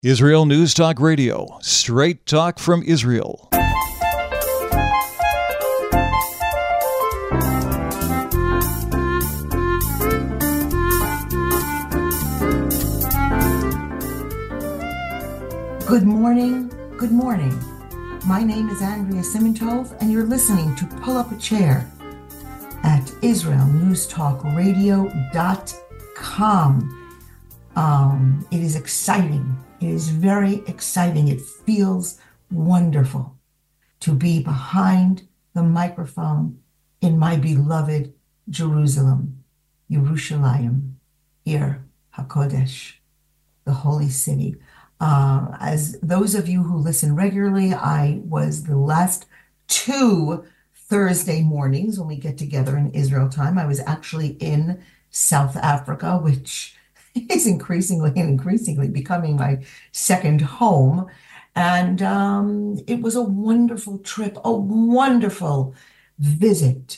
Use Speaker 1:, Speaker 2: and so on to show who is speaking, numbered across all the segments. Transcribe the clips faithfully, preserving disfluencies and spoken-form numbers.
Speaker 1: Israel News Talk Radio, straight talk from Israel.
Speaker 2: Good morning, good morning. My name is Andrea Simantov, and you're listening to Pull Up a Chair at Israel News Talk Radio dot com. Um, it is exciting. It is very exciting. It feels wonderful to be behind the microphone in my beloved Jerusalem, Yerushalayim, Ir HaKodesh, the holy city. Uh, as those of you who listen regularly, I was the last two Thursday mornings when we get together in Israel time. I was actually in South Africa, which is increasingly and increasingly becoming my second home. And um, it was a wonderful trip, a wonderful visit.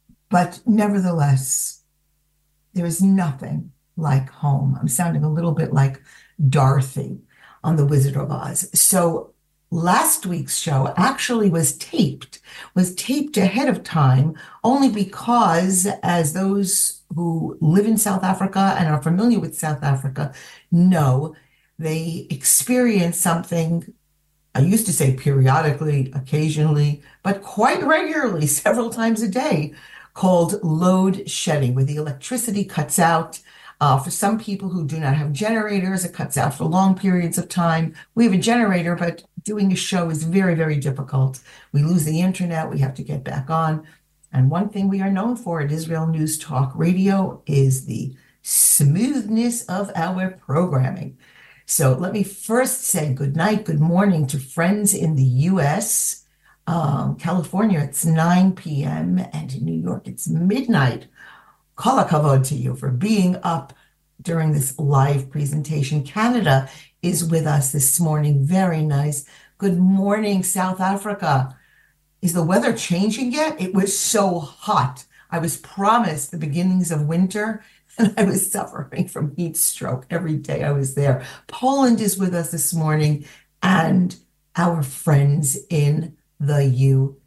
Speaker 2: But nevertheless, there is nothing like home. I'm sounding a little bit like Dorothy on The Wizard of Oz. So last week's show actually was taped, was taped ahead of time, only because, as those who live in South Africa and are familiar with South Africa know, they experience something, I used to say periodically, occasionally, but quite regularly, several times a day, called load shedding, where the electricity cuts out. Uh, for some people who do not have generators, it cuts out for long periods of time. We have a generator, but doing a show is very, very difficult. We lose the internet. We have to get back on. And one thing we are known for at Israel News Talk Radio is the smoothness of our programming. So let me first say good night, good morning to friends in the U S. Um, California, it's nine p.m. and in New York, it's midnight. Kol hakavod to you for being up during this live presentation. Canada is with us this morning. Very nice. Good morning, South Africa. Is the weather changing yet? It was so hot. I was promised the beginnings of winter, and I was suffering from heat stroke every day I was there. Poland is with us this morning, and our friends in the U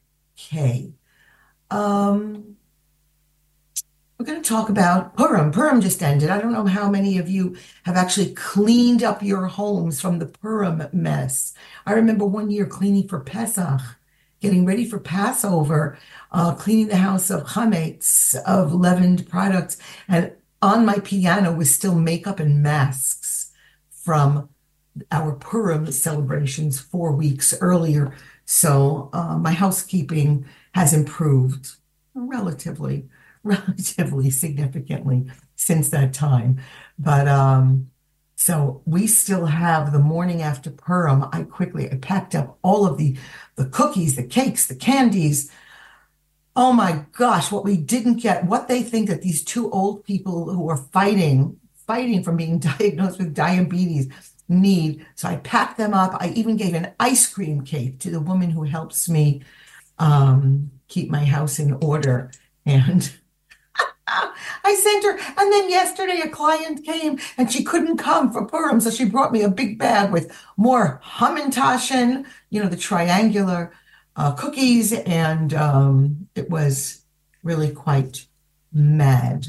Speaker 2: K. Um... We're going to talk about Purim. Purim just ended. I don't know how many of you have actually cleaned up your homes from the Purim mess. I remember one year cleaning for Pesach, getting ready for Passover, uh, cleaning the house of chametz, of leavened products, and on my piano was still makeup and masks from our Purim celebrations four weeks earlier. So uh, my housekeeping has improved relatively. relatively significantly since that time. But um, so we still have the morning after Purim. I quickly I packed up all of the, the cookies, the cakes, the candies. Oh my gosh, what we didn't get, what they think that these two old people who are fighting, fighting from being diagnosed with diabetes need. So I packed them up. I even gave an ice cream cake to the woman who helps me um, keep my house in order. And I sent her, and then yesterday a client came and she couldn't come for Purim, so she brought me a big bag with more Hamantaschen, you know, the triangular uh, cookies, and um, it was really quite mad.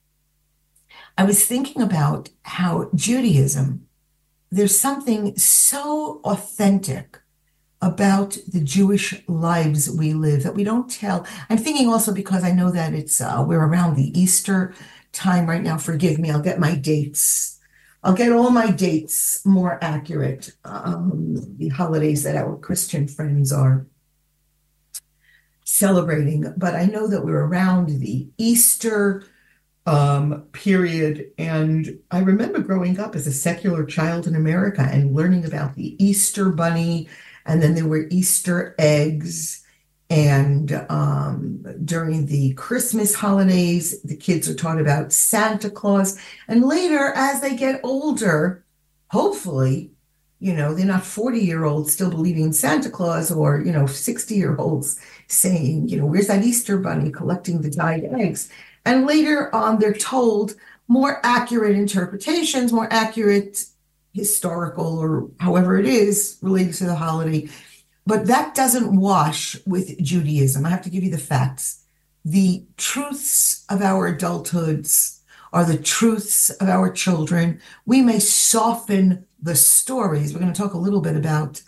Speaker 2: I was thinking about how Judaism, there's something so authentic about the Jewish lives we live that we don't tell. I'm thinking also because I know that it's uh, we're around the Easter time right now. Forgive me, I'll get my dates. I'll get all my dates more accurate. Um, the holidays that our Christian friends are celebrating. But I know that we're around the Easter um, period. And I remember growing up as a secular child in America and learning about the Easter bunny. And then there were Easter eggs. And um, during the Christmas holidays, the kids are taught about Santa Claus. And later, as they get older, hopefully, you know, they're not forty-year-olds still believing in Santa Claus, or, you know, sixty-year-olds saying, you know, where's that Easter bunny collecting the dyed eggs? And later on, they're told more accurate interpretations, more accurate historical or however it is related to the holiday. But that doesn't wash with Judaism. I have to give you the facts. The truths of our adulthoods are the truths of our children. We may soften the stories. We're going to talk a little bit about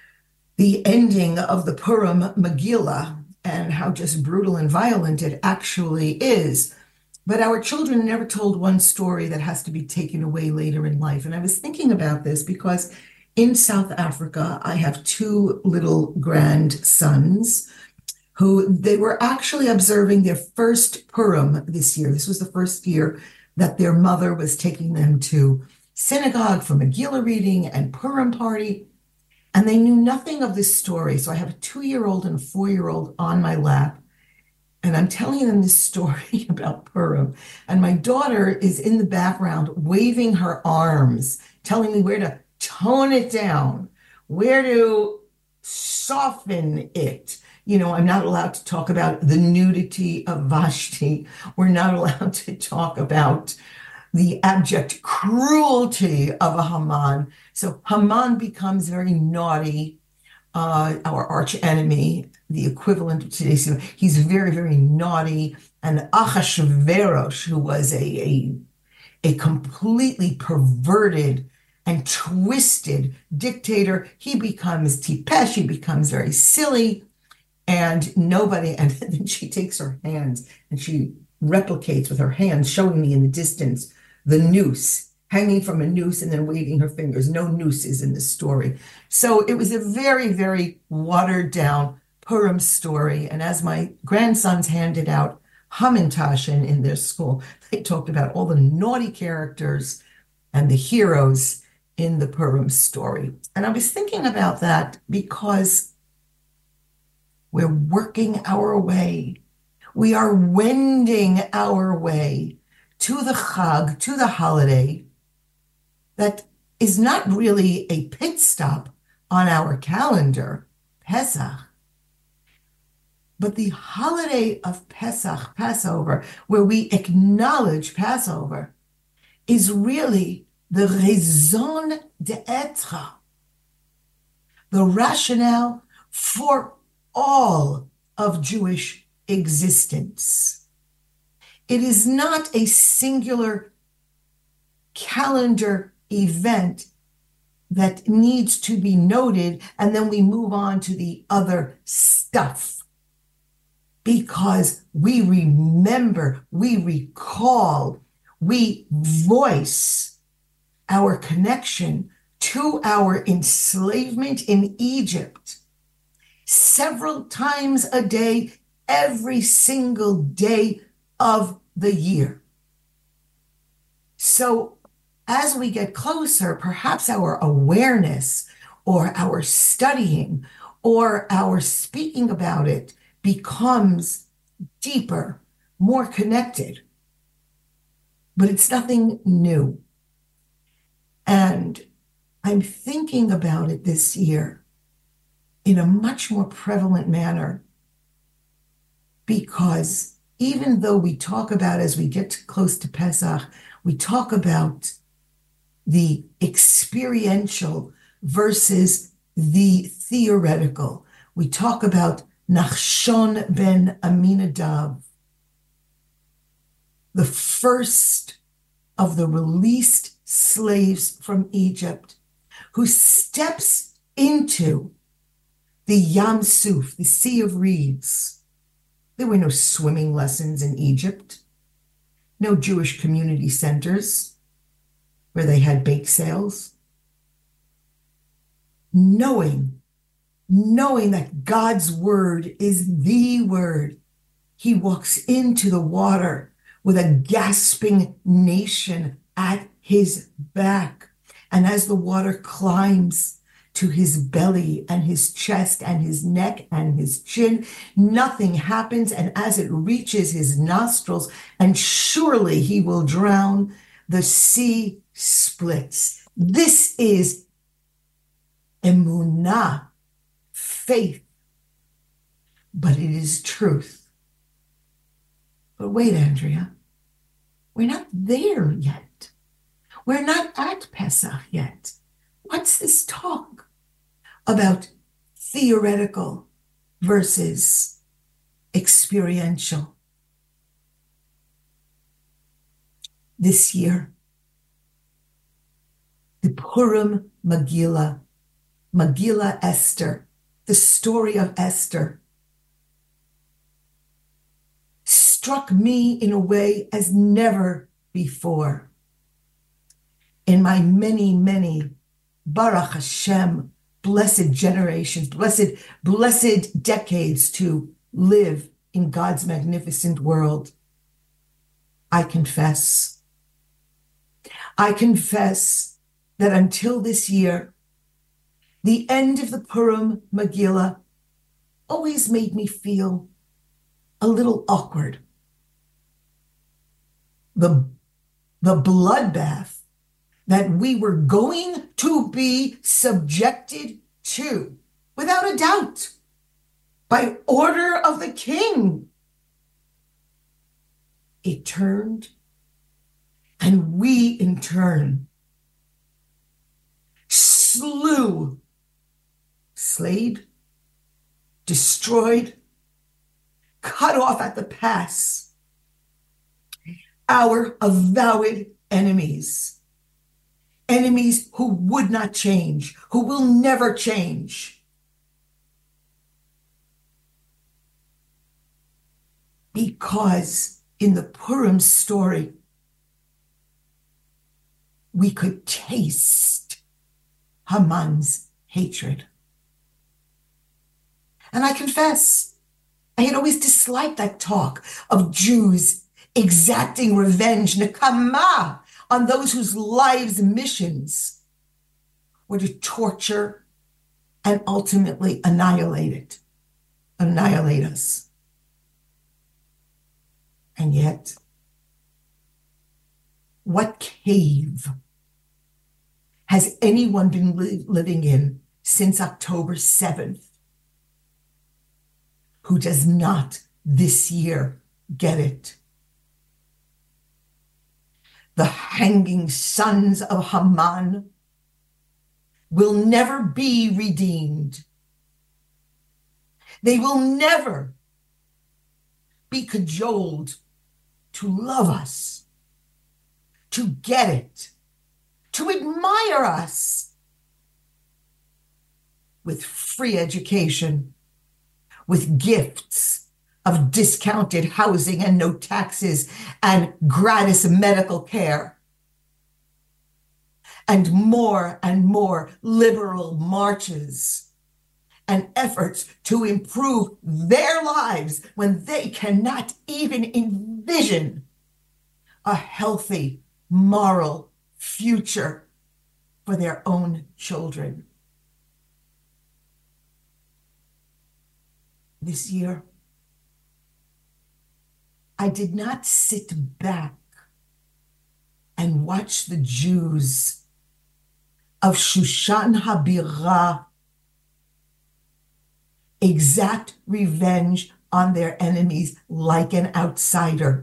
Speaker 2: the ending of the Purim Megillah and how just brutal and violent it actually is. But our children are never told one story that has to be taken away later in life. And I was thinking about this because in South Africa, I have two little grandsons who they were actually observing their first Purim this year. This was the first year that their mother was taking them to synagogue for Megillah reading and Purim party. And they knew nothing of this story. So I have a two-year-old and a four-year-old on my lap. And I'm telling them this story about Purim. And my daughter is in the background waving her arms, telling me where to tone it down, where to soften it. You know, I'm not allowed to talk about the nudity of Vashti. We're not allowed to talk about the abject cruelty of a Haman. So Haman becomes very naughty, uh, our arch enemy, the equivalent of today's, he's very, very naughty. And Achashverosh, who was a, a, a completely perverted and twisted dictator, he becomes tipesh, he becomes very silly, and nobody, and then she takes her hands and she replicates with her hands, showing me in the distance the noose, hanging from a noose and then waving her fingers. No nooses in the story. So it was a very, very watered down Purim story. And as my grandsons handed out Hamantaschen in their school, they talked about all the naughty characters and the heroes in the Purim story. And I was thinking about that because we're working our way. We are wending our way to the Chag, to the holiday that is not really a pit stop on our calendar, Pesach, but the holiday of Pesach, Passover, where we acknowledge Passover, is really the raison d'être, the rationale for all of Jewish existence. It is not a singular calendar event that needs to be noted, and then we move on to the other stuff. Because we remember, we recall, we voice our connection to our enslavement in Egypt several times a day, every single day of the year. So as we get closer, perhaps our awareness or our studying or our speaking about it becomes deeper, more connected. But it's nothing new. And I'm thinking about it this year in a much more prevalent manner, because even though we talk about, as we get close to Pesach, we talk about the experiential versus the theoretical. We talk about Nachshon ben Aminadav, the first of the released slaves from Egypt, who steps into the Yam Suf, the Sea of Reeds. There were no swimming lessons in Egypt, no Jewish community centers where they had bake sales. Knowing, knowing that God's word is the word, he walks into the water with a gasping nation at his back. And as the water climbs to his belly and his chest and his neck and his chin, nothing happens. And as it reaches his nostrils, and surely he will drown, the sea splits. This is emunah, faith, but it is truth. But wait, Andrea, we're not there yet. We're not at Pesach yet. What's this talk about theoretical versus experiential? This year, the Purim Megillah, Megillah Esther, the story of Esther, struck me in a way as never before. In my many, many, Baruch Hashem, blessed generations, blessed, blessed decades to live in God's magnificent world, I confess, I confess that until this year, the end of the Purim Megillah always made me feel a little awkward. The, the bloodbath that we were going to be subjected to, without a doubt, by order of the king. It turned, and we in turn slew, slayed, destroyed, cut off at the pass our avowed enemies, enemies who would not change, who will never change. Because in the Purim story, we could taste Haman's hatred. And I confess, I had always disliked that talk of Jews exacting revenge, nekama, on those whose lives' missions were to torture and ultimately annihilate it, annihilate us. And yet, what cave has anyone been li- living in since October seventh who does not this year get it? The hanging sons of Haman will never be redeemed. They will never be cajoled to love us, to get it, to admire us with free education, with gifts of discounted housing and no taxes and gratis medical care, and more and more liberal marches and efforts to improve their lives when they cannot even envision a healthy, moral future for their own children. This year, I did not sit back and watch the Jews of Shushan HaBirah exact revenge on their enemies like an outsider.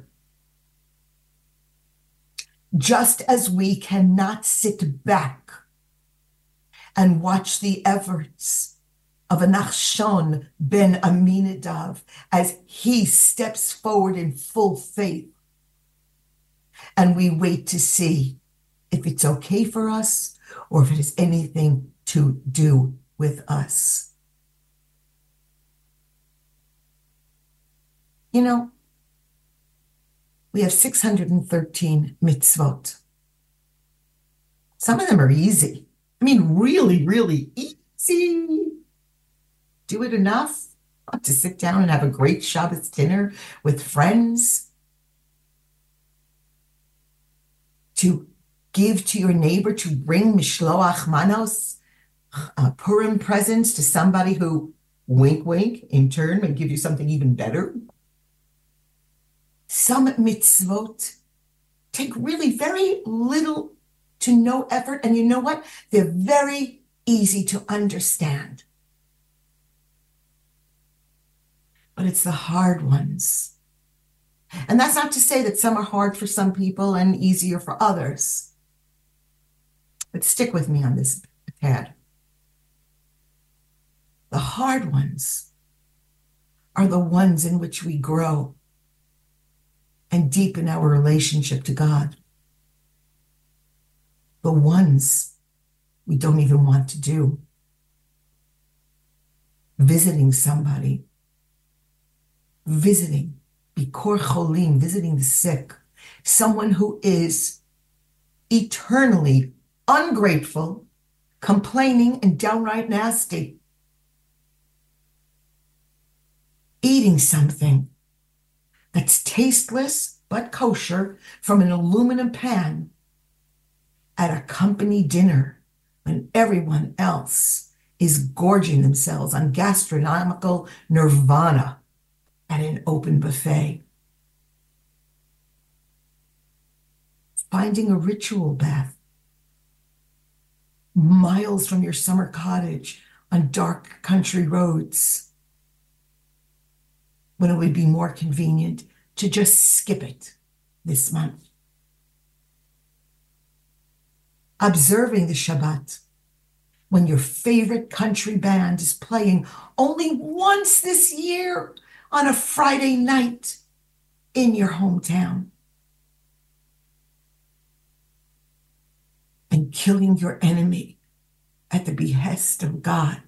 Speaker 2: Just as we cannot sit back and watch the efforts of a Nachshon ben Aminadav as he steps forward in full faith, and we wait to see if it's okay for us or if it has anything to do with us. You know, we have six hundred thirteen mitzvot. Some of them are easy. I mean, really, really easy. Do it enough to sit down and have a great Shabbos dinner with friends, to give to your neighbor, to bring mishloach manos, uh, Purim presents to somebody who, wink, wink, in turn may give you something even better. Some mitzvot take really very little to no effort, and you know what? They're very easy to understand. But it's the hard ones. And that's not to say that some are hard for some people and easier for others. but stick with me on this a tad. The hard ones are the ones in which we grow and deepen our relationship to God. The ones we don't even want to do. Visiting somebody, visiting, bikor cholim, visiting the sick, someone who is eternally ungrateful, complaining, and downright nasty. Eating something that's tasteless but kosher from an aluminum pan at a company dinner when everyone else is gorging themselves on gastronomical nirvana at an open buffet. Finding a ritual bath miles from your summer cottage on dark country roads, when it would be more convenient to just skip it this month. Observing the Shabbat when your favorite country band is playing only once this year on a Friday night in your hometown. And killing your enemy at the behest of God.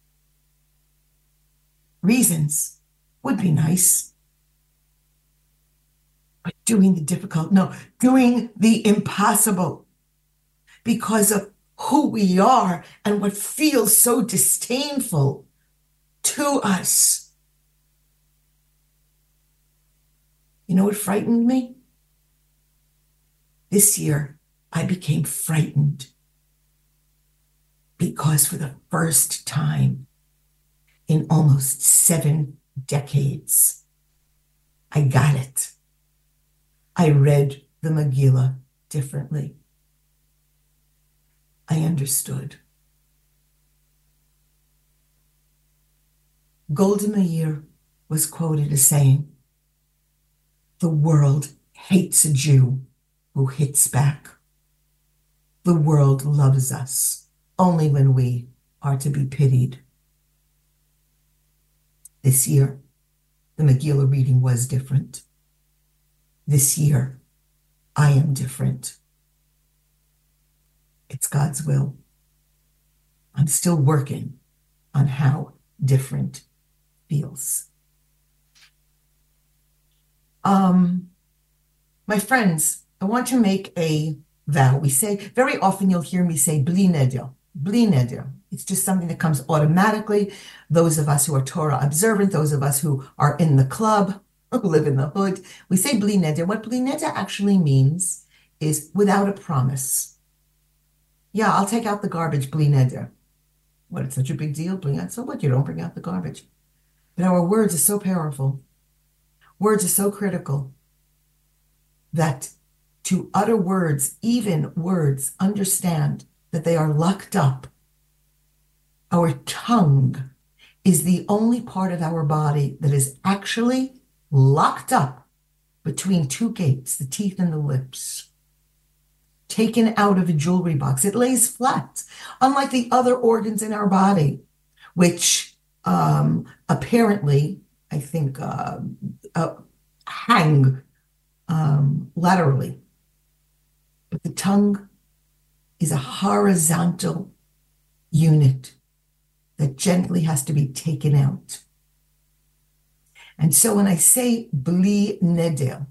Speaker 2: Reasons would be nice. But doing the difficult, no, doing the impossible because of who we are and what feels so disdainful to us. You know what frightened me? This year, I became frightened because for the first time in almost seven decades, I got it. I read the Megillah differently. I understood. Golda Meir was quoted as saying, "The world hates a Jew who hits back. The world loves us only when we are to be pitied." This year, the Megillah reading was different. This year, I am different. It's God's will. I'm still working on how different feels. Um, my friends, I want to make a vow. We say, very often you'll hear me say, bli neder, bli neder. It's just something that comes automatically. Those of us who are Torah observant, those of us who are in the club, who live in the hood, we say bli neder. What bli neder actually means is without a promise. Yeah, I'll take out the garbage, bli neder. What, it's such a big deal? Bring out, so what? You don't bring out the garbage. But our words are so powerful. Words are so critical that to utter words, even words, understand that they are locked up. Our tongue is the only part of our body that is actually locked up between two gates, the teeth and the lips. Taken out of a jewelry box. It lays flat, unlike the other organs in our body, which um, apparently, I think, uh, uh, hang um, laterally. But the tongue is a horizontal unit that gently has to be taken out. And so when I say bli neder,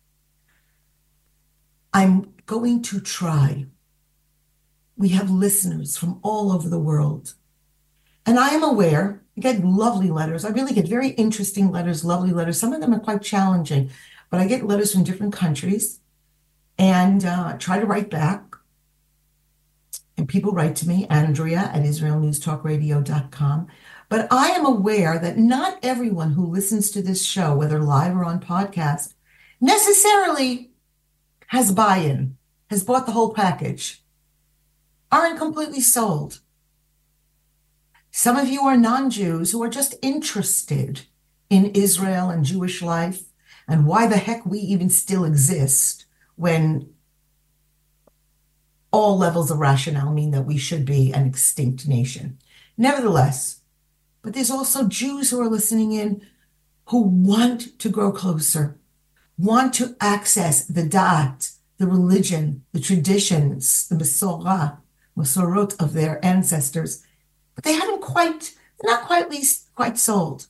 Speaker 2: I'm going to try. We have listeners from all over the world. And I am aware, I get lovely letters. I really get very interesting letters, lovely letters. Some of them are quite challenging, but I get letters from different countries and uh, try to write back. And people write to me, Andrea at Israel News Talk Radio dot com. But I am aware that not everyone who listens to this show, whether live or on podcast, necessarily has buy-in, has bought the whole package, aren't completely sold. Some of you are non-Jews who are just interested in Israel and Jewish life and why the heck we even still exist when all levels of rationale mean that we should be an extinct nation. Nevertheless, but there's also Jews who are listening in who want to grow closer, want to access the Da'at, the religion, the traditions, the Masorah, Masorot of their ancestors, but they haven't quite, they're not quite least quite sold.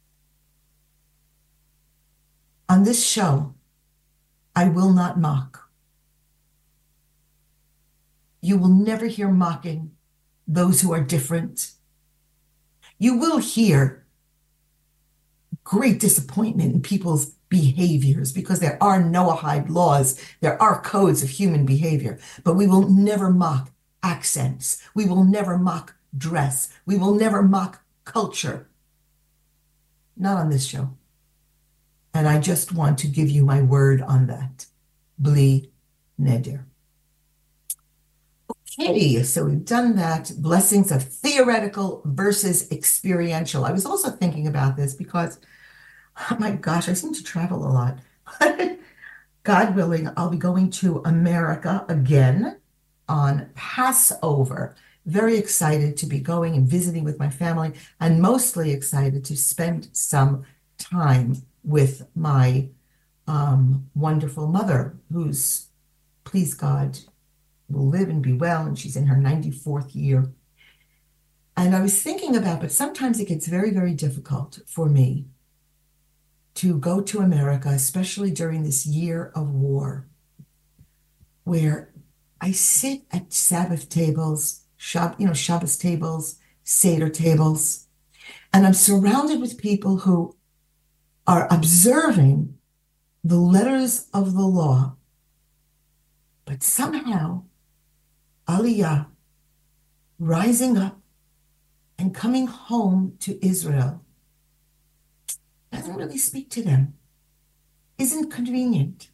Speaker 2: On this show, I will not mock. You will never hear mocking those who are different. You will hear great disappointment in people's behaviors because there are Noahide laws, there are codes of human behavior, but we will never mock accents. We will never mock dress. We will never mock culture. Not on this show. And I just want to give you my word on that. Bli neder. Okay, so we've done that. Blessings of theoretical versus experiential. I was also thinking about this because, oh my gosh, I seem to travel a lot. God willing, I'll be going to America again on Passover. Very excited to be going and visiting with my family, and mostly excited to spend some time with my um, wonderful mother, who's, please God, will live and be well, and she's in her ninety-fourth year. And I was thinking about, but sometimes it gets very, very difficult for me to go to America, especially during this year of war, where I sit at Sabbath tables, Shab, you know, Shabbos tables, Seder tables, and I'm surrounded with people who are observing the letters of the law, but somehow Aliyah, rising up and coming home to Israel, doesn't really speak to them, isn't convenient.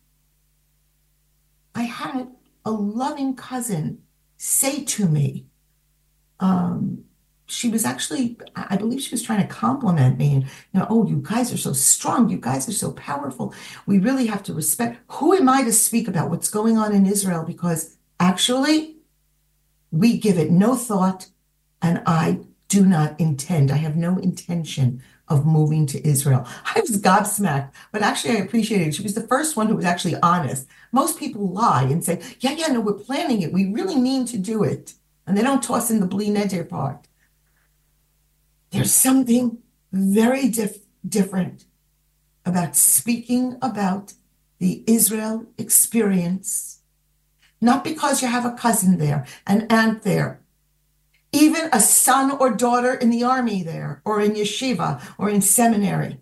Speaker 2: I had a loving cousin say to me, um, she was actually, I believe she was trying to compliment me, and, you know, oh, you guys are so strong, you guys are so powerful. We really have to respect. Who am I to speak about what's going on in Israel? Because actually, we give it no thought, and I do not intend, I have no intention of moving to Israel. I was gobsmacked, but actually I appreciated it. She was the first one who was actually honest. Most people lie and say, yeah, yeah, no, we're planning it. We really mean to do it. And they don't toss in the bli neder part. There's something very dif- different about speaking about the Israel experience. Not because you have a cousin there, an aunt there, even a son or daughter in the army there, or in yeshiva, or in seminary,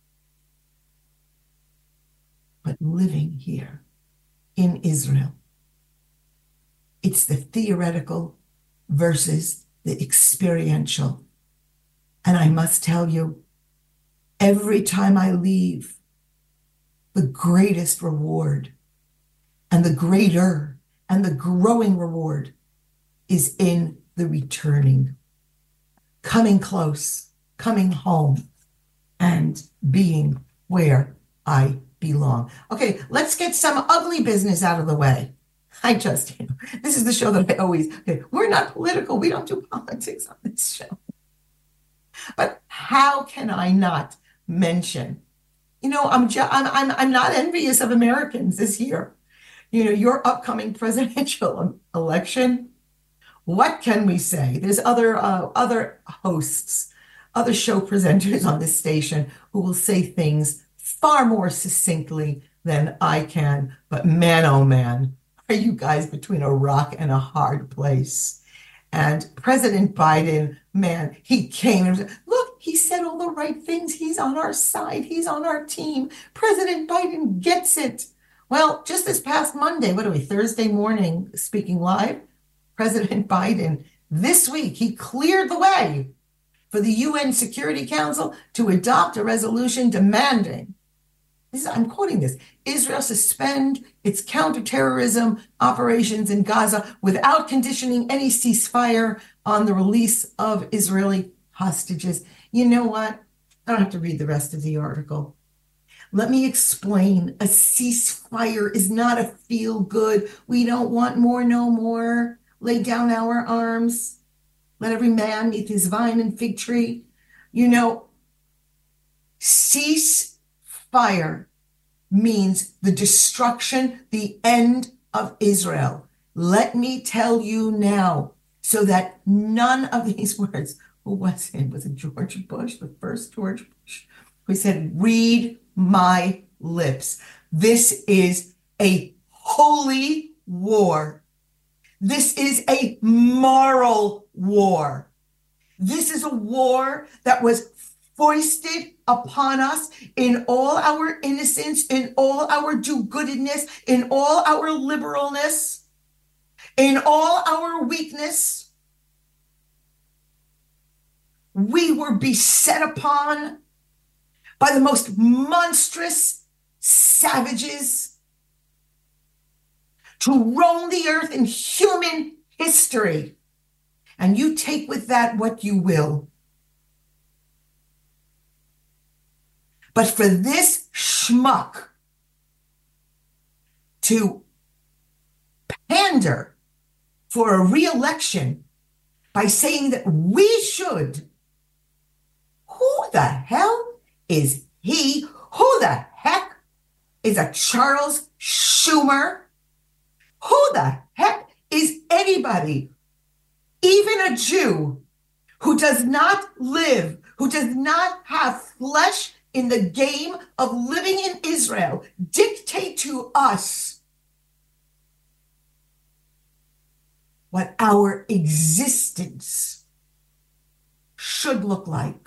Speaker 2: but living here in Israel. It's the theoretical versus the experiential. And I must tell you, every time I leave, the greatest reward and the greater and the growing reward is in the returning, coming close, coming home, and being where I belong. Okay, let's get some ugly business out of the way. I just, you know, this is the show that I always, okay, we're not political. We don't do politics on this show. But how can I not mention, you know, I'm, ju- I'm, I'm, I'm not envious of Americans this year. You know, your upcoming presidential election, what can we say? There's other uh, other hosts, other show presenters on this station who will say things far more succinctly than I can. But man, oh man, are you guys between a rock and a hard place? And President Biden, man, he came and was, look, he said all the right things. He's on our side. He's on our team. President Biden gets it. Well, just this past Monday, what are we, Thursday morning, speaking live, President Biden, this week, he cleared the way for the U N Security Council to adopt a resolution demanding, this is, I'm quoting this, Israel suspend its counterterrorism operations in Gaza without conditioning any ceasefire on the release of Israeli hostages. You know what? I don't have to read the rest of the article. Let me explain. A ceasefire is not a feel good. We don't want more, no more. Lay down our arms. Let every man eat his vine and fig tree. You know, ceasefire means the destruction, the end of Israel. Let me tell you now, so that none of these words, who was it? Was it George Bush, the first George Bush, who said, read my lips. This is a holy war. This is a moral war. This is a war that was foisted upon us in all our innocence, in all our do-goodedness, in all our liberalness, in all our weakness. We were beset upon by the most monstrous savages to roam the earth in human history. And you take with that what you will. But for this schmuck to pander for a re-election by saying that we should, who the hell is he? Who the heck is a Charles Schumer? Who the heck is anybody, even a Jew, who does not live, who does not have flesh in the game of living in Israel, dictate to us what our existence should look like?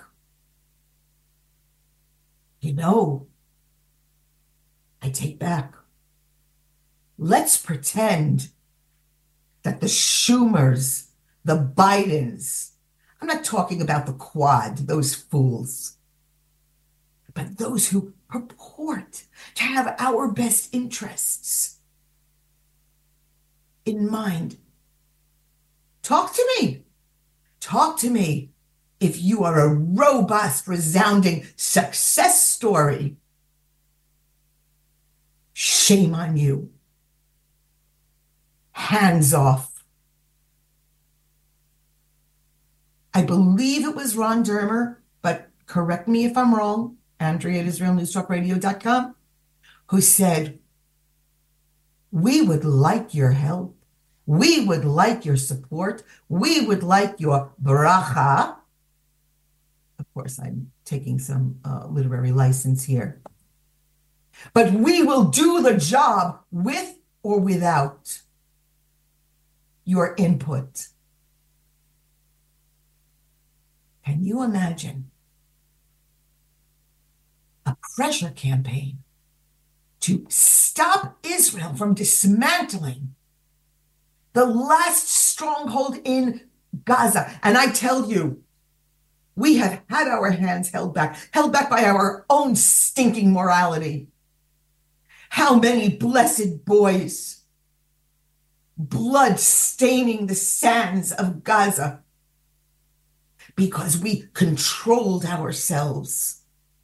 Speaker 2: You know, I take back. Let's pretend that the Schumers, the Bidens, I'm not talking about the Quad, those fools, but those who purport to have our best interests in mind. Talk to me. Talk to me if you are a robust, resounding success story. Shame on you. Hands off. I believe it was Ron Dermer, but correct me if I'm wrong, Andrea at Israel News Talk Radio dot com, who said, we would like your help. We would like your support. We would like your bracha. Of course, I'm taking some uh, literary license here. But we will do the job with or without your input. Can you imagine a pressure campaign to stop Israel from dismantling the last stronghold in Gaza? And I tell you, we have had our hands held back, held back by our own stinking morality. How many blessed boys, blood staining the sands of Gaza, because we controlled ourselves.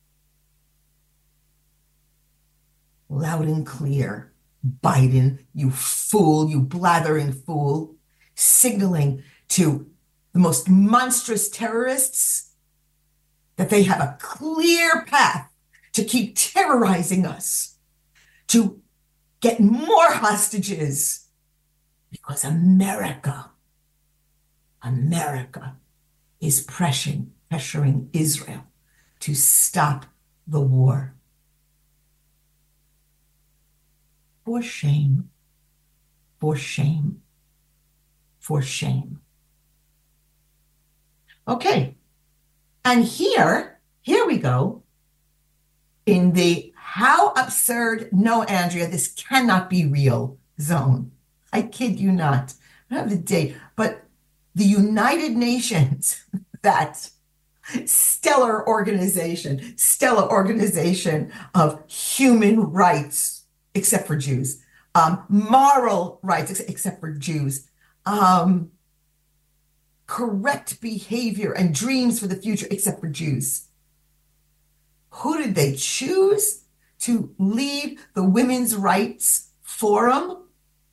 Speaker 2: Loud and clear, Biden, you fool, you blathering fool, signaling to the most monstrous terrorists that they have a clear path to keep terrorizing us, to get more hostages, because America, America is pressuring, pressuring Israel to stop the war. For shame, for shame, for shame. Okay, and here, here we go, in the how absurd, no, Andrea, this cannot be real zone. I kid you not. I don't have the date, but the United Nations, that stellar organization, stellar organization of human rights, except for Jews, um, moral rights, ex- except for Jews, um, correct behavior and dreams for the future, except for Jews. Who did they choose to lead the Women's Rights Forum?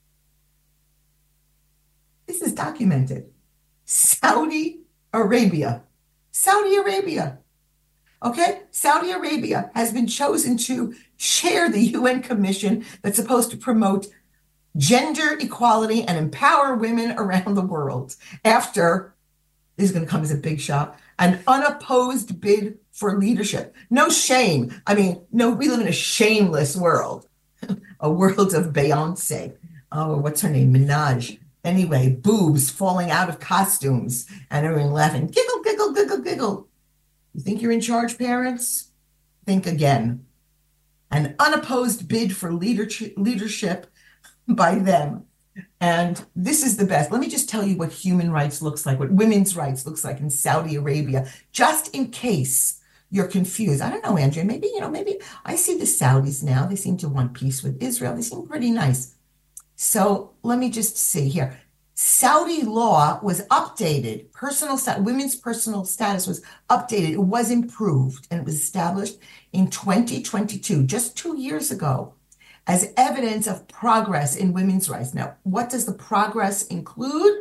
Speaker 2: This is documented. Saudi Arabia. Saudi Arabia. Okay? Saudi Arabia has been chosen to chair the U N commission that's supposed to promote gender equality and empower women around the world after, this is going to come as a big shock, an unopposed bid for leadership. No shame. I mean, no, we live in a shameless world, a world of Beyonce. Oh, what's her name? Minaj. Anyway, boobs falling out of costumes and everyone laughing. Giggle, giggle, giggle, giggle. You think you're in charge, parents? Think again. An unopposed bid for leadership, leadership by them. And this is the best. Let me just tell you what human rights looks like, what women's rights looks like in Saudi Arabia, just in case you're confused. I don't know, Andrea, maybe, you know, maybe I see the Saudis now. They seem to want peace with Israel. They seem pretty nice. So let me just see here. Saudi law was updated. Personal sta- women's personal status was updated. It was improved, and it was established in twenty twenty-two, just two years ago, as evidence of progress in women's rights. Now, what does the progress include?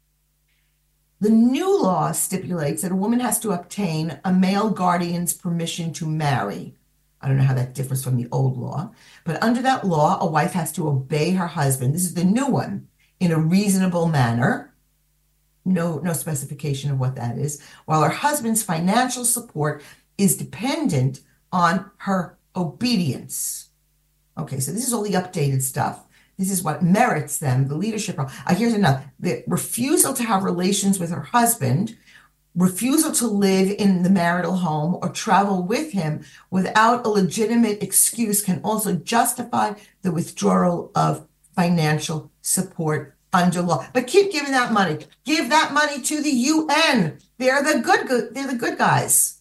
Speaker 2: The new law stipulates that a woman has to obtain a male guardian's permission to marry. I don't know how that differs from the old law, but under that law, a wife has to obey her husband. This is the new one, in a reasonable manner. No, no specification of what that is, while her husband's financial support is dependent on her obedience. Okay, so this is all the updated stuff. This is what merits them, the leadership role. Uh, here's another. The refusal to have relations with her husband, refusal to live in the marital home or travel with him without a legitimate excuse can also justify the withdrawal of financial support under law. But keep giving that money. Give that money to the U N. They're the good, good they're the good guys.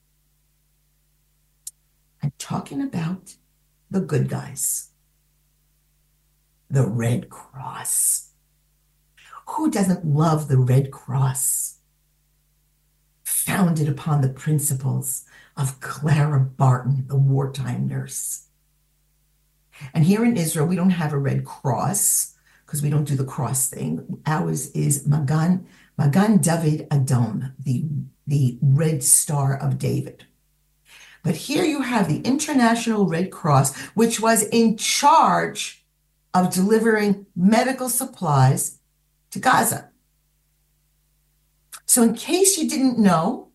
Speaker 2: I'm talking about the good guys. The Red Cross. Who doesn't love the Red Cross? Founded upon the principles of Clara Barton, the wartime nurse. And here in Israel, we don't have a Red Cross because we don't do the cross thing. Ours is Magan, Magan David Adom, the, the Red Star of David. But here you have the International Red Cross, which was in charge of delivering medical supplies to Gaza. So in case you didn't know,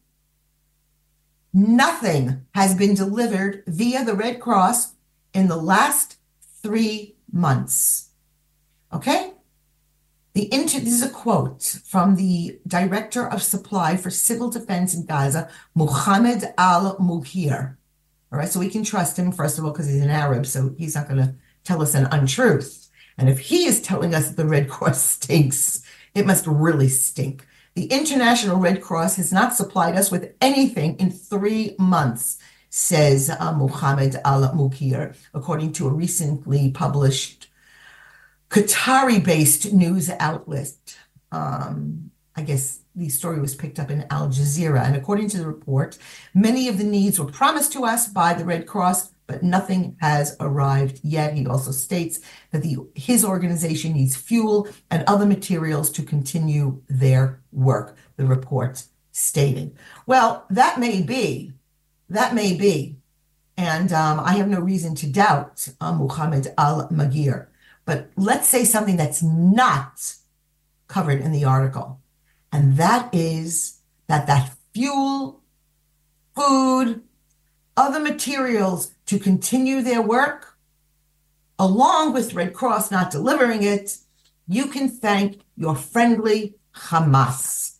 Speaker 2: nothing has been delivered via the Red Cross in the last three months. Okay? The inter- this is a quote from the Director of Supply for Civil Defense in Gaza, Mohammed Al-Mughir. All right, so we can trust him, first of all, because he's an Arab, so he's not going to tell us an untruth. And if he is telling us that the Red Cross stinks, it must really stink. The International Red Cross has not supplied us with anything in three months, says uh, Mohammed Al-Mughir, according to a recently published Qatari-based news outlet. Um, I guess the story was picked up in Al Jazeera. And according to the report, many of the needs were promised to us by the Red Cross, but nothing has arrived yet. He also states that the, his organization needs fuel and other materials to continue their work, the report stated. Well, that may be, that may be. And um, I have no reason to doubt uh, Mohammed Al-Mughir. But let's say something that's not covered in the article. And that is that that fuel, food, other materials to continue their work, along with Red Cross not delivering it, you can thank your friendly Hamas.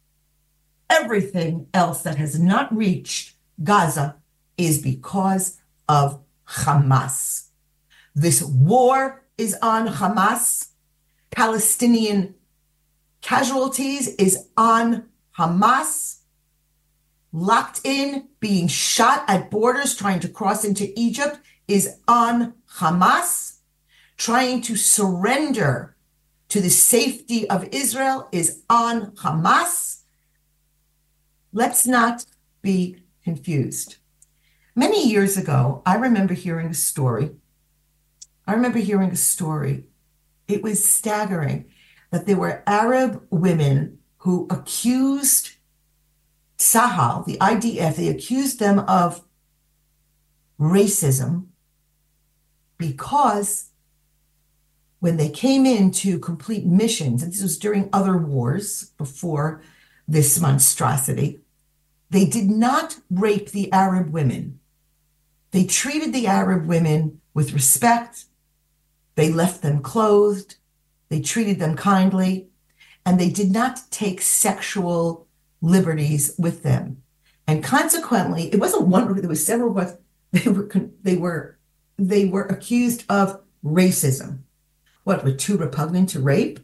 Speaker 2: Everything else that has not reached Gaza is because of Hamas. This war is on Hamas. Palestinian casualties is on Hamas. Locked in, being shot at borders, trying to cross into Egypt is on Hamas. Trying to surrender to the safety of Israel is on Hamas. Let's not be confused. Many years ago, I remember hearing a story. I remember hearing a story. It was staggering that there were Arab women who accused Sahal, the I D F, they accused them of racism because when they came in to complete missions, and this was during other wars before this monstrosity, they did not rape the Arab women. They treated the Arab women with respect. They left them clothed. They treated them kindly, and they did not take sexual liberties with them. And consequently, it wasn't one, there was several, but they were, they were, they were accused of racism. What, were too repugnant to rape?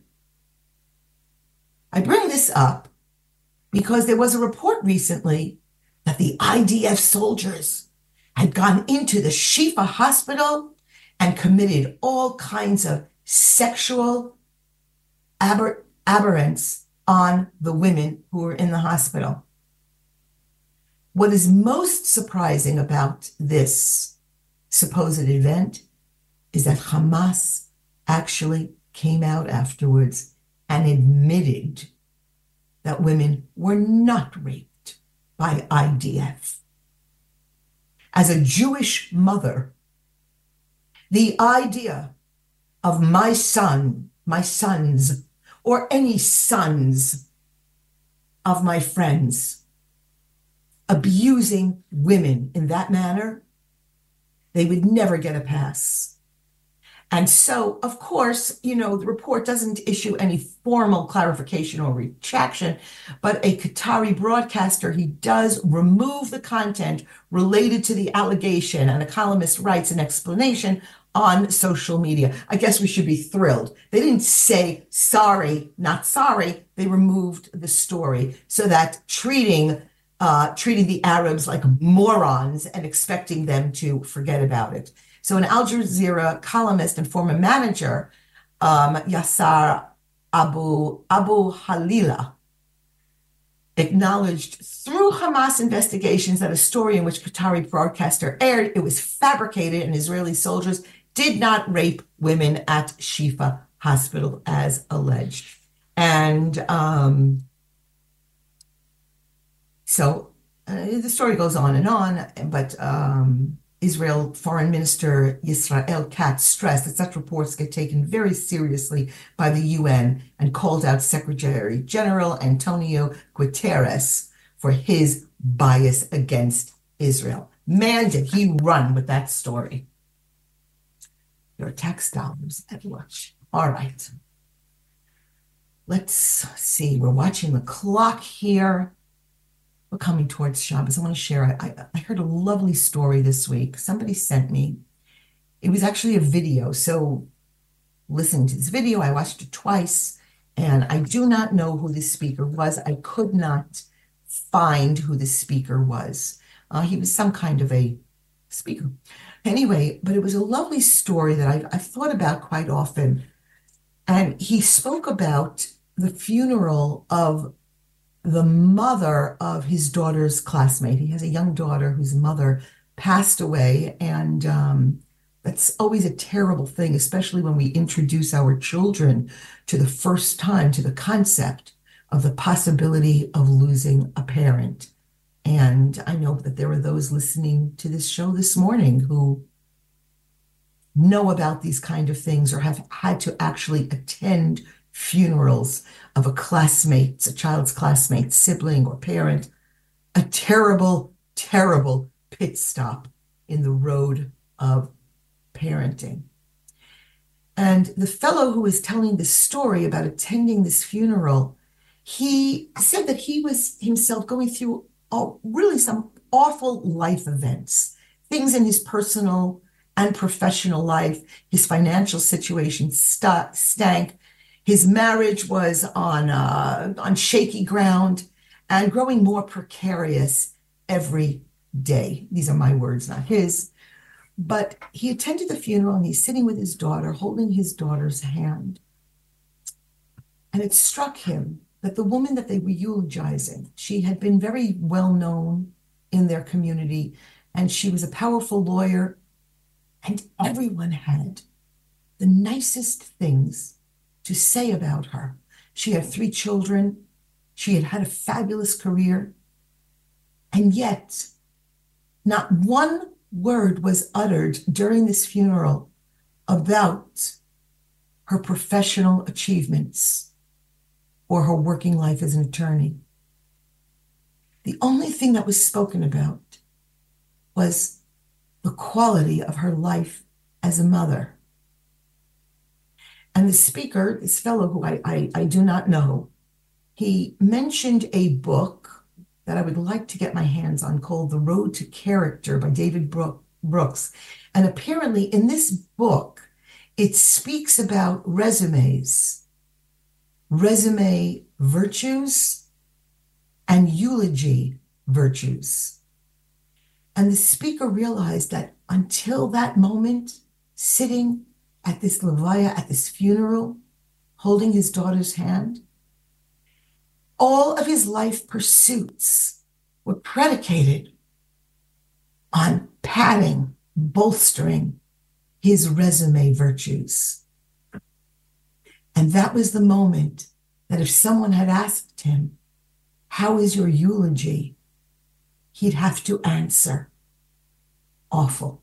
Speaker 2: I bring this up because there was a report recently that the I D F soldiers had gone into the Shifa hospital and committed all kinds of sexual aber- aberrance on the women who were in the hospital. What is most surprising about this supposed event is that Hamas actually came out afterwards and admitted that women were not raped by I D F. As a Jewish mother, the idea of my son, my sons, or any sons of my friends abusing women in that manner, they would never get a pass. And so, of course, you know, the report doesn't issue any formal clarification or retraction, but a Qatari broadcaster, he does remove the content related to the allegation, and a columnist writes an explanation on social media. I guess we should be thrilled. They didn't say sorry, not sorry. They removed the story so that treating uh, treating the Arabs like morons and expecting them to forget about it. So an Al Jazeera columnist and former manager, um, Yasser Abu, Abu Halila, acknowledged through Hamas investigations that a story in which Qatari broadcaster aired, it was fabricated and Israeli soldiers did not rape women at Shifa Hospital as alleged. And um, so uh, the story goes on and on, but um, Israel Foreign Minister Yisrael Katz stressed that such reports get taken very seriously by the U N and called out Secretary General Antonio Guterres for his bias against Israel. Man, did he run with that story. Your tax dollars at lunch. All right. Let's see. We're watching the clock here. We're coming towards Shabbos. I want to share. I, I heard a lovely story this week. Somebody sent me. It was actually a video. So listening to this video, I watched it twice, and I do not know who the speaker was. I could not find who the speaker was. Uh, he was some kind of a speaker. Anyway, but it was a lovely story that I've, I've thought about quite often. And he spoke about the funeral of the mother of his daughter's classmate. He has a young daughter whose mother passed away, and um, that's always a terrible thing, especially when we introduce our children to the first time to the concept of the possibility of losing a parent. And I know that there are those listening to this show this morning who know about these kind of things or have had to actually attend funerals of a classmate, a child's classmate, sibling, or parent. A terrible, terrible pit stop in the road of parenting. And the fellow who was telling this story about attending this funeral, he said that he was himself going through oh, really some awful life events, things in his personal and professional life. His financial situation st- stank. His marriage was on uh, on shaky ground and growing more precarious every day. These are my words, not his. But he attended the funeral, and he's sitting with his daughter, holding his daughter's hand. And it struck him that the woman that they were eulogizing, she had been very well known in their community and she was a powerful lawyer, and everyone had the nicest things to say about her. She had three children. She had had a fabulous career. And yet, not one word was uttered during this funeral about her professional achievements or her working life as an attorney. The only thing that was spoken about was the quality of her life as a mother. And the speaker, this fellow who I, I, I do not know, he mentioned a book that I would like to get my hands on called The Road to Character by David Brooks. And apparently in this book, it speaks about resumes, resume virtues, and eulogy virtues. And the speaker realized that until that moment, sitting at this levaya, at this funeral, holding his daughter's hand, all of his life pursuits were predicated on padding, bolstering his resume virtues. And that was the moment that if someone had asked him, "How is your eulogy?" he'd have to answer, "Awful."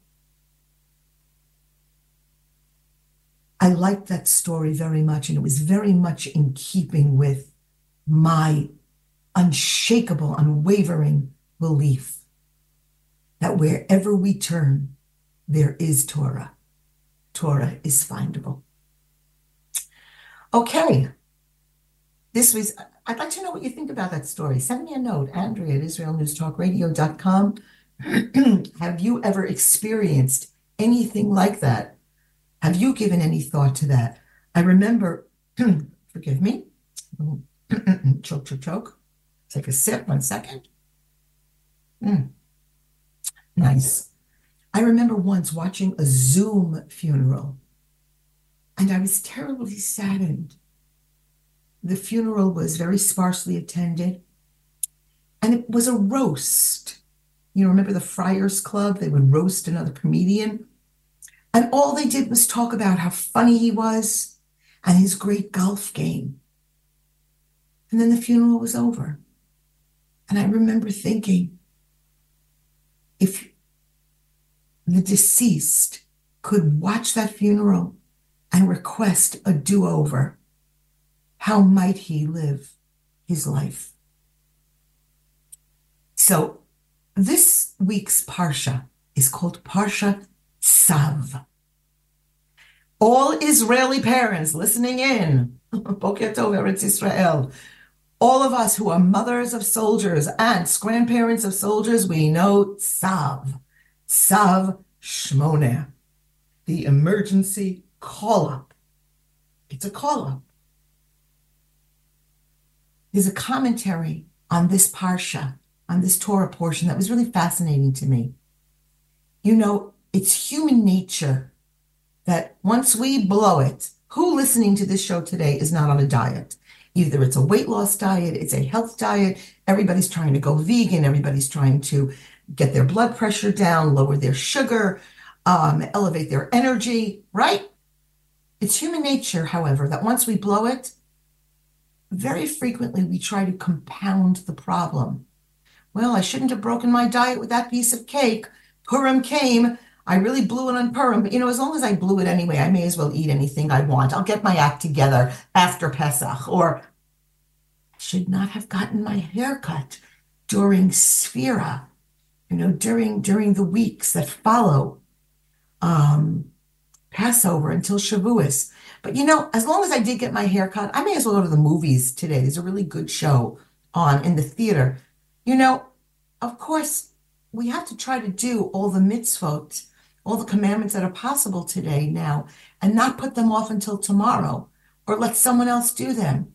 Speaker 2: I liked that story very much, and it was very much in keeping with my unshakable, unwavering belief that wherever we turn, there is Torah. Torah is findable. Okay. This was, I'd like to know what you think about that story. Send me a note, Andrea at Israel News Talk Radio dot com. Have you ever experienced anything like that? Have you given any thought to that? I remember, forgive me, choke, choke, choke. Take a sip, one second. Mm. Nice. I remember once watching a Zoom funeral, and I was terribly saddened. The funeral was very sparsely attended, and it was a roast. You remember the Friars Club? They would roast another comedian, and all they did was talk about how funny he was and his great golf game. And then the funeral was over. And I remember thinking, if the deceased could watch that funeral and request a do-over, how might he live his life? So this week's Parsha is called Parsha Tzav. All Israeli parents listening in, Boker Tov, Eretz Israel, all of us who are mothers of soldiers, aunts, grandparents of soldiers, we know Tzav, Tzav Shmoneh, the emergency call-up. It's a call-up. There's a commentary on this Parsha, on this Torah portion that was really fascinating to me. You know, it's human nature that once we blow it, who listening to this show today is not on a diet? Either it's a weight loss diet, it's a health diet, everybody's trying to go vegan, everybody's trying to get their blood pressure down, lower their sugar, um, elevate their energy, right? It's human nature, however, that once we blow it, very frequently we try to compound the problem. Well, I shouldn't have broken my diet with that piece of cake. Purim came. I really blew it on Purim, but you know, as long as I blew it anyway, I may as well eat anything I want. I'll get my act together after Pesach. Or I should not have gotten my hair cut during Sphira, you know, during during the weeks that follow um, Passover until Shavuos. But you know, as long as I did get my hair cut, I may as well go to the movies today. There's a really good show on in the theater. You know, of course, we have to try to do all the mitzvot, all the commandments that are possible today now, and not put them off until tomorrow, or let someone else do them.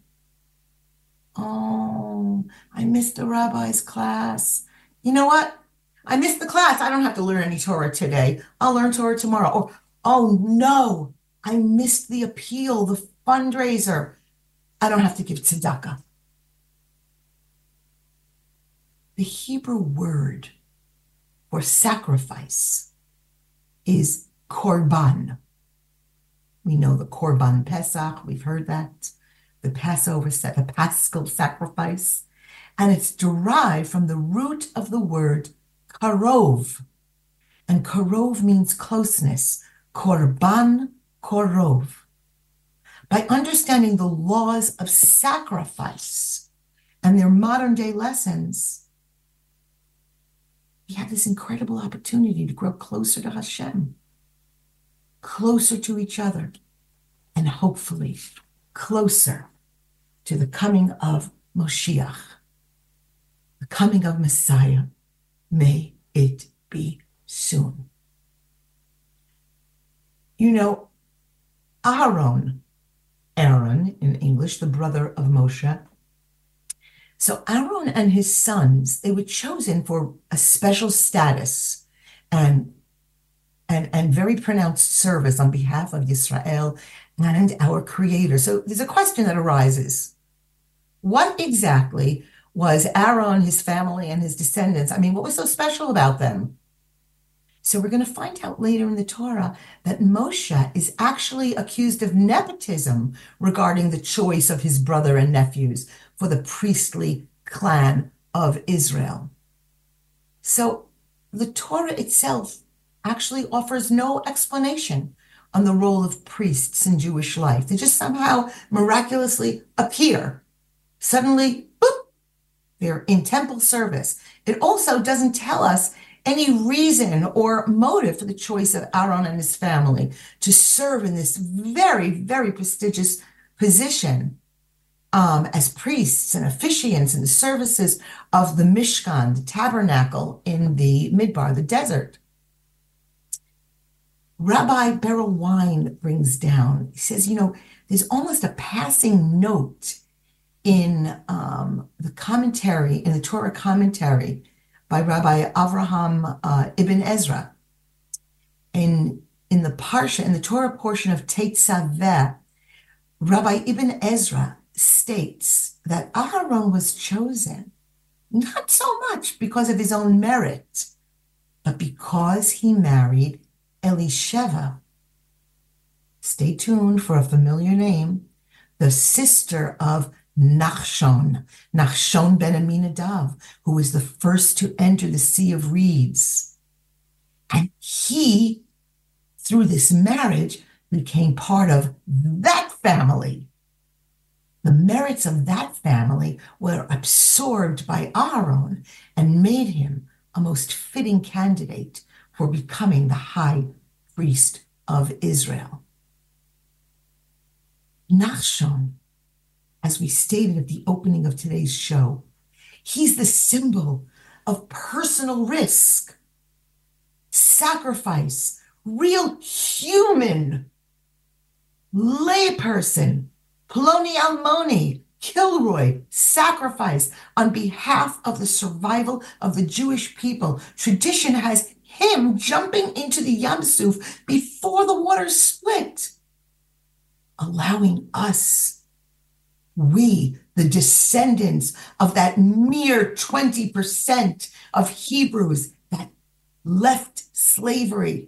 Speaker 2: Oh, I missed the rabbi's class. You know what? I missed the class. I don't have to learn any Torah today. I'll learn Torah tomorrow. Or, oh no, I missed the appeal, the fundraiser. I don't have to give tzedakah. The Hebrew word for sacrifice is korban. We know the korban Pesach, we've heard that, the Passover, the Paschal sacrifice, and it's derived from the root of the word karov. And karov means closeness, korban korov. By understanding the laws of sacrifice and their modern day lessons, we have this incredible opportunity to grow closer to Hashem, closer to each other, and hopefully closer to the coming of Moshiach, the coming of Messiah. May it be soon. You know, Aaron, Aaron in English, the brother of Moshe. So Aaron and his sons, they were chosen for a special status and, and, and very pronounced service on behalf of Yisrael and our Creator. So there's a question that arises. What exactly was Aaron, his family, and his descendants? I mean, what was so special about them? So we're going to find out later in the Torah that Moshe is actually accused of nepotism regarding the choice of his brother and nephews for the priestly clan of Israel. So the Torah itself actually offers no explanation on the role of priests in Jewish life. They just somehow miraculously appear. Suddenly, boop, they're in temple service. It also doesn't tell us any reason or motive for the choice of Aaron and his family to serve in this very, very prestigious position um, as priests and officiants in the services of the Mishkan, the tabernacle in the Midbar, the desert. Rabbi Beryl Wine brings down, he says, you know, there's almost a passing note in um, the commentary, in the Torah commentary by Rabbi Avraham uh, Ibn Ezra. In, in the Parsha, in the Torah portion of Tetzaveh, Rabbi Ibn Ezra states that Aharon was chosen not so much because of his own merit, but because he married Elisheva. Stay tuned for a familiar name, the sister of Nachshon, Nachshon ben Aminadav, who was the first to enter the Sea of Reeds. And he, through this marriage, became part of that family. The merits of that family were absorbed by Aaron and made him a most fitting candidate for becoming the high priest of Israel. Nachshon, as we stated at the opening of today's show, he's the symbol of personal risk, sacrifice, real human, layperson, Ploni Almoni, Kilroy, sacrifice on behalf of the survival of the Jewish people. Tradition has him jumping into the Yam Suf before the waters split, allowing us, we, the descendants of that mere twenty percent of Hebrews that left slavery.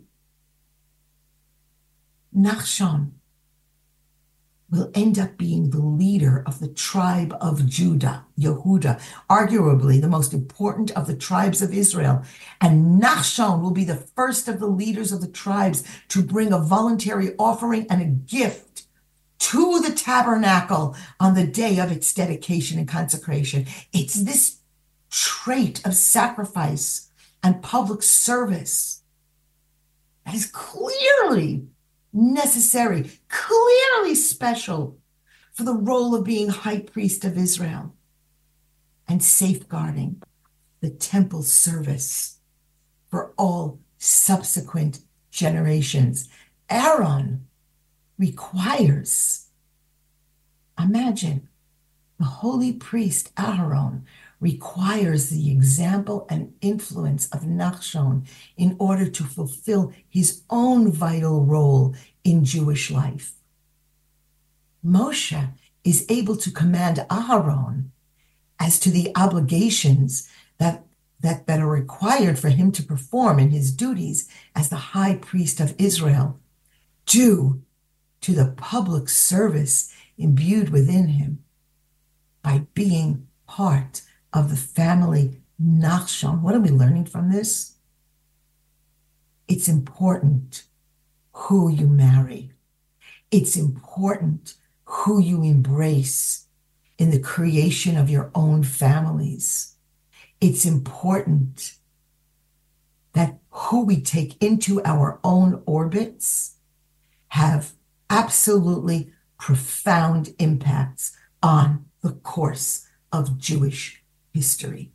Speaker 2: Nachshon will end up being the leader of the tribe of Judah, Yehuda, arguably the most important of the tribes of Israel. And Nachshon will be the first of the leaders of the tribes to bring a voluntary offering and a gift to the tabernacle on the day of its dedication and consecration. It's this trait of sacrifice and public service that is clearly necessary, clearly special for the role of being high priest of Israel and safeguarding the temple service for all subsequent generations. Aaron requires, imagine, the holy priest Aaron requires the example and influence of Nachshon in order to fulfill his own vital role in Jewish life. Moshe is able to command Aaron as to the obligations that that, that are required for him to perform in his duties as the high priest of Israel, due to the public service imbued within him by being part of the family Nachshon. What are we learning from this? It's important who you marry. It's important who you embrace in the creation of your own families. It's important that who we take into our own orbits have absolutely profound impacts on the course of Jewish history.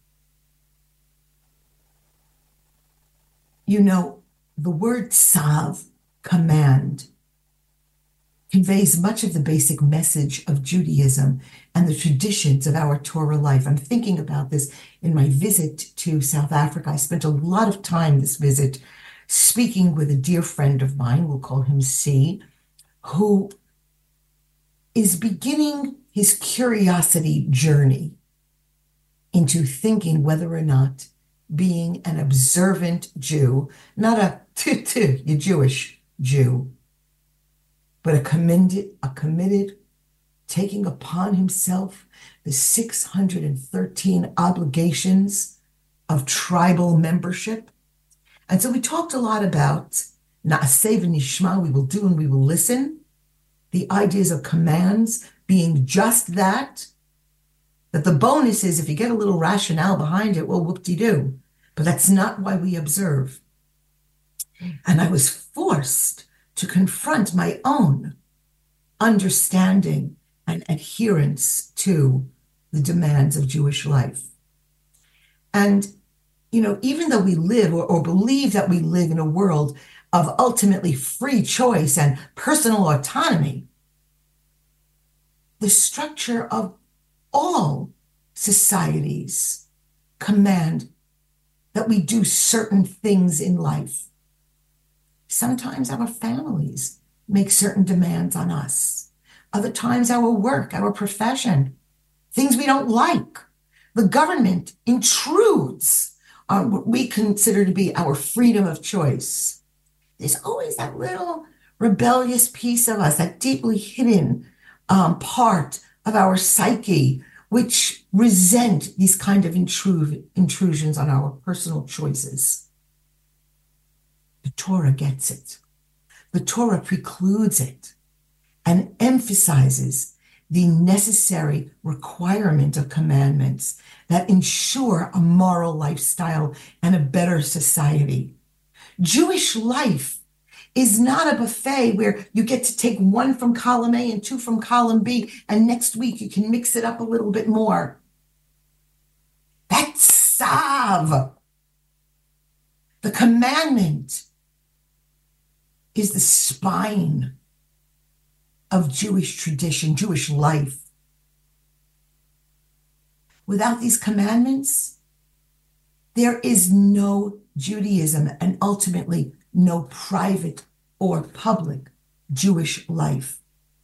Speaker 2: You know, the word tzav, command, conveys much of the basic message of Judaism and the traditions of our Torah life. I'm thinking about this in my visit to South Africa. I spent a lot of time this visit speaking with a dear friend of mine, we'll call him C, who is beginning his curiosity journey into thinking whether or not being an observant Jew, not a tu tu, you Jewish Jew, but a committed, a committed, taking upon himself the six hundred thirteen obligations of tribal membership. And so we talked a lot about Na'aseh v'nishma, we will do and we will listen, the ideas of commands being just that, that the bonus is if you get a little rationale behind it, well, whoop-de-doo. But that's not why we observe. And I was forced to confront my own understanding and adherence to the demands of Jewish life. And, you know, even though we live or, or believe that we live in a world of ultimately free choice and personal autonomy, the structure of all societies command that we do certain things in life. Sometimes our families make certain demands on us. Other times our work, our profession, things we don't like. The government intrudes on what we consider to be our freedom of choice. There's always that little rebellious piece of us, that deeply hidden um, part of our psyche, which resent these kind of intru- intrusions on our personal choices. The Torah gets it. The Torah precludes it and emphasizes the necessary requirement of commandments that ensure a moral lifestyle and a better society. Jewish life is not a buffet where you get to take one from column A and two from column B, and next week you can mix it up a little bit more. That's tzav. The commandment is the spine of Jewish tradition, Jewish life. Without these commandments, there is no Judaism and ultimately no private or public Jewish life.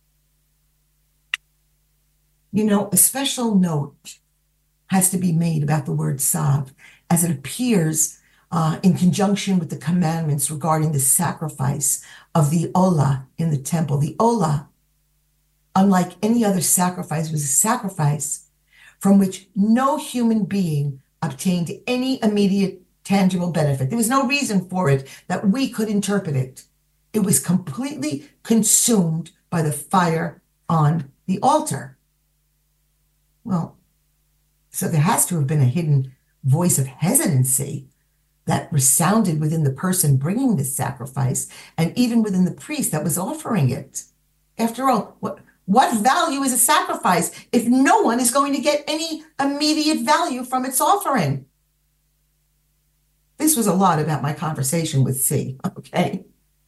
Speaker 2: You know, a special note has to be made about the word tzav as it appears uh, in conjunction with the commandments regarding the sacrifice of the olah in the temple. The olah, unlike any other sacrifice, was a sacrifice from which no human being obtained any immediate tangible benefit. There was no reason for it that we could interpret it. It was completely consumed by the fire on the altar. Well, so there has to have been a hidden voice of hesitancy that resounded within the person bringing this sacrifice and even within the priest that was offering it. After all, what, what value is a sacrifice if no one is going to get any immediate value from its offering? This was a lot about my conversation with C, okay?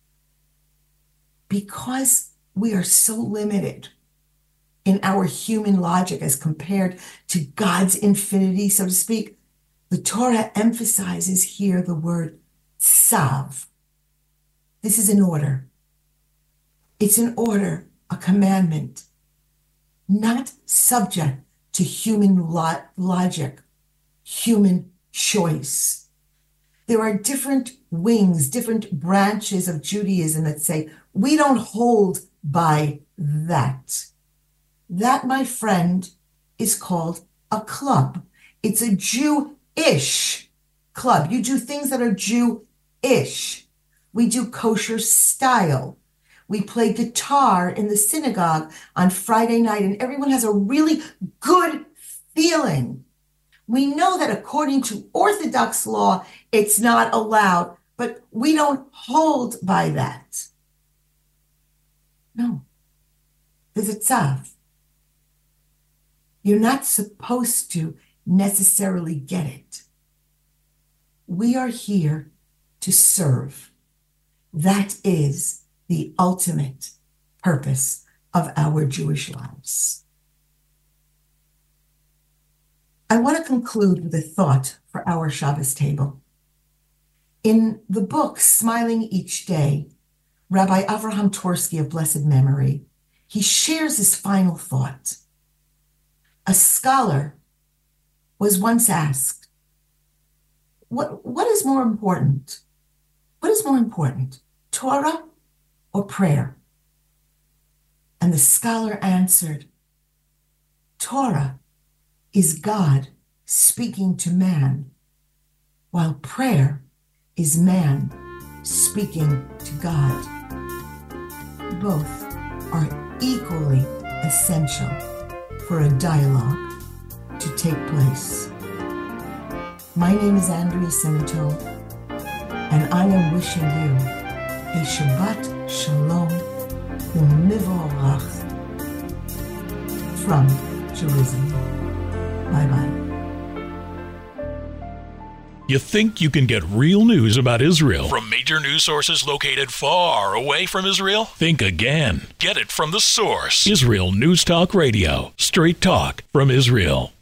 Speaker 2: Because we are so limited in our human logic as compared to God's infinity, so to speak, the Torah emphasizes here the word tzav. This is an order. It's an order, a commandment, not subject to human lo- logic, human choice. There are different wings, different branches of Judaism that say, we don't hold by that. That, my friend, is called a club. It's a Jewish club. You do things that are Jewish. We do kosher style. We play guitar in the synagogue on Friday night, and everyone has a really good feeling. We know that according to Orthodox law, it's not allowed, but we don't hold by that. No. There's a tzav. You're not supposed to necessarily get it. We are here to serve. That is the ultimate purpose of our Jewish lives. I want to conclude with a thought for our Shabbos table. In the book, Smiling Each Day, Rabbi Avraham Twersky of blessed memory, he shares his final thought. A scholar was once asked, what, what is more important? What is more important, Torah or prayer? And the scholar answered, Torah is God speaking to man, while prayer is man speaking to God. Both are equally essential for a dialogue to take place. My name is Andrea Simantov, and I am wishing you a Shabbat Shalom u'Mivorach from Jerusalem. Bye-bye.
Speaker 3: You think you can get real news about Israel from major news sources located far away from Israel? Think again. Get it from the source. Israel News Talk Radio. Straight talk from Israel.